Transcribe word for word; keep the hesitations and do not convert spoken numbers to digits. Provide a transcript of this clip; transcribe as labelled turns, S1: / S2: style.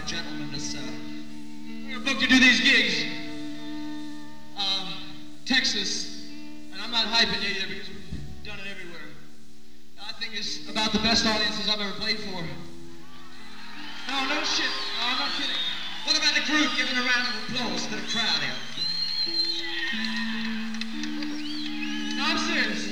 S1: gentlemen. This, uh, we're booked to do these gigs. Uh, Texas, and I'm not hyping it either because we've done it everywhere. I think it's about the best audiences I've ever played for. No, no shit. No, I'm not kidding. What about the group giving a round of applause to the crowd here? No, I'm serious.